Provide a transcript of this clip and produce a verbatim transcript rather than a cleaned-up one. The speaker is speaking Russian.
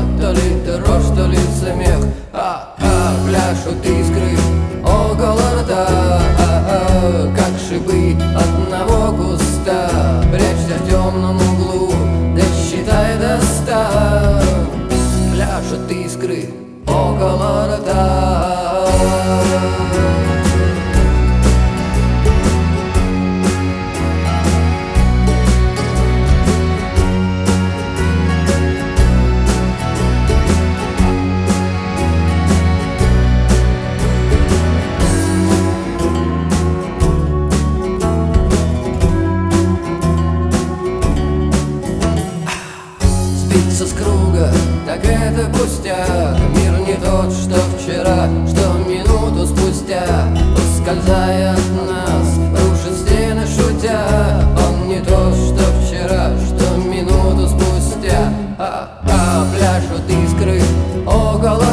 то ли дрожь, то ли смех. А-а, пляшут искры около рта, а-а, как шипы одного куста. Прячься в темном углу, да считай до ста. Пляшут искры около рта. Сбиться с круга, так это пустяк. Мир не тот, что вчера, что минуту спустя, ускользая от нас, рушит стены шутя. Он не тот, что вчера, что минуту спустя. А-а, пляшут искры около